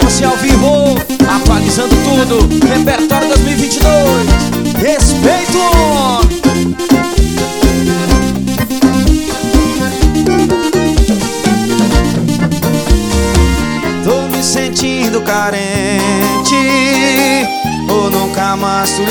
Beyoncé ao vivo, atualizando tudo. Repertório 2022. Respeito! Tô me sentindo carente, ou nunca mais tu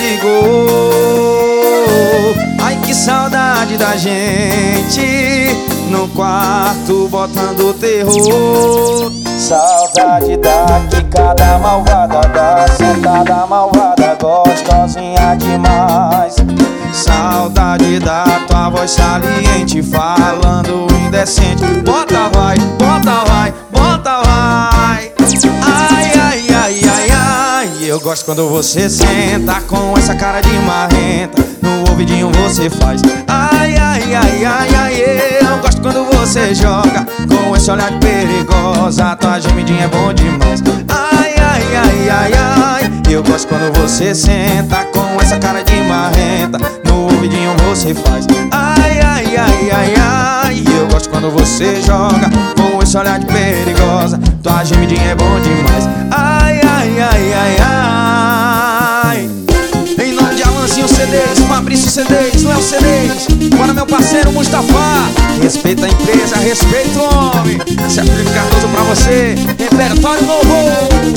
ligou. Ai, que saudade da gente no quarto botando terror. Saudade da quicada malvada, da sentada malvada, gostosinha demais. Saudade da tua voz saliente, falando indecente. Bota vai, bota vai, bota vai. Ai, ai, ai, ai, ai. Eu gosto quando você senta com essa cara de marrenta, no ouvidinho você faz ai, ai, ai, ai, ai. Eu gosto quando você joga com esse olhar perigosa, tua gemidinha é bom demais. Ai, ai, ai, ai, ai. Eu gosto quando você senta com essa cara de marrenta, no ouvidinho você faz ai, ai, ai, ai, ai. Eu gosto quando você joga com esse olhar perigosa, tua gemidinha é bom demais. Ai, ai, ai, ai, ai. Em nome de Alanzinho CDs, Fabrício CDs, Léo CDs, bora meu parceiro Mustafa. Respeita a empresa, respeita o homem. Esse é Felipe Cardoso pra você, repertório novo.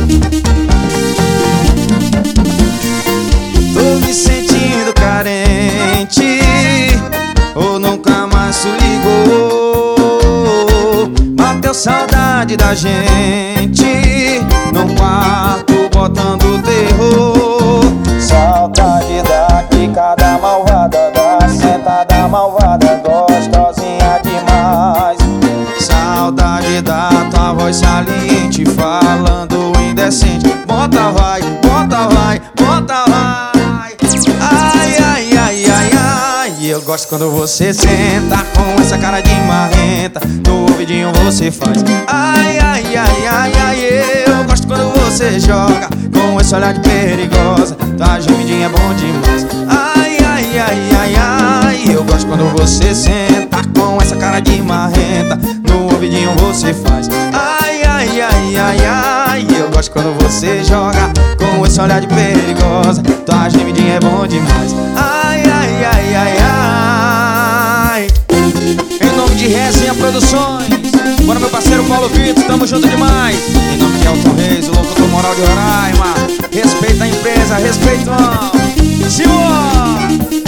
Tô me sentindo carente, ou nunca mais tu ligou. Bateu saudade da gente num quarto botando terror. Saudade da quicada malvada, da sentada malvada, gostosinha demais. Saudade da tua voz saliente, falando indecente. Bota vai, bota vai, bota vai. Ai, ai, ai, ai, ai. Eu gosto quando você senta com essa cara de marrenta, no ouvidinho você faz ai, ai, ai, ai, ai. Eu gosto quando você joga com esse olhar perigosa, tua gemidinha é bom demais. Ai, ai, ai, ai, ai. Eu gosto quando você senta com essa cara de marrenta, no ouvidinho você faz ai, ai, ai, ai, ai. Eu gosto quando você joga com esse olhar perigosa, tua gemidinha é bom demais. Ai, ai, ai, ai, ai. Em nome de Resenha Produções, bora meu parceiro Paulo Vitor, tamo junto demais. Em nome de Elton Reis, o locutor moral de Roraima, respeita a empresa, respeita o Senhor.